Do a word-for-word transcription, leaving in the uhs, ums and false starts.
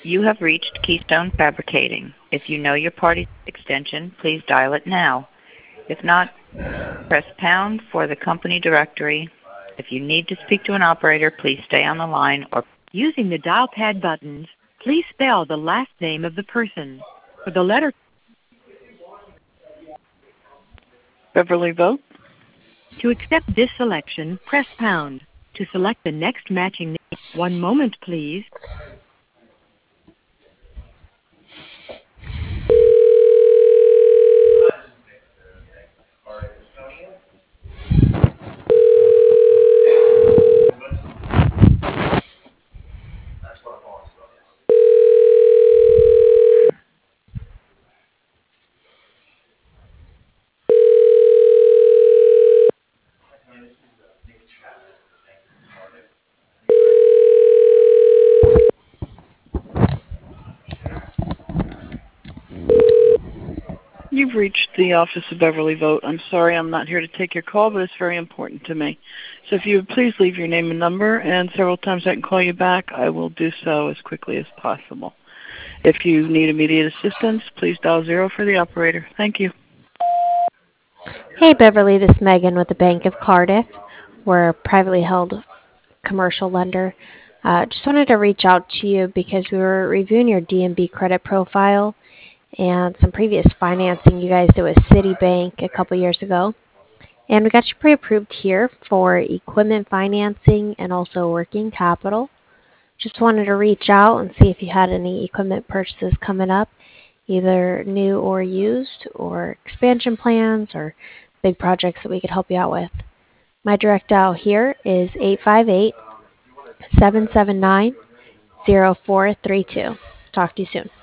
You have reached Keystone Fabricating. If you know your party's extension, please dial it now. If not, press pound for the company directory. If you need to speak to an operator, please stay on the line or using the dial pad buttons, please spell the last name of the person. For the letter Beverly Vote. to accept this selection, press pound. To select the next matching name, one moment, please. You've reached the office of Beverly Vote. I'm sorry I'm not here to take your call, but it's very important to me. So if you would please leave your name and number, and several times I can call you back, I will do so as quickly as possible. If you need immediate assistance, please dial zero for the operator. Thank you. Hey Beverly, this is Megan with the Bank of Cardiff. We're a privately held commercial lender. Uh, just wanted to reach out to you because we were reviewing your D and B credit profile and some previous financing you guys did with Citibank a couple years ago. And we got you pre-approved here for equipment financing and also working capital. Just wanted to reach out and see if you had any equipment purchases coming up, either new or used, or expansion plans, or big projects that we could help you out with. My direct dial here is eight five eight, seven seven nine, zero four three two. Talk to you soon.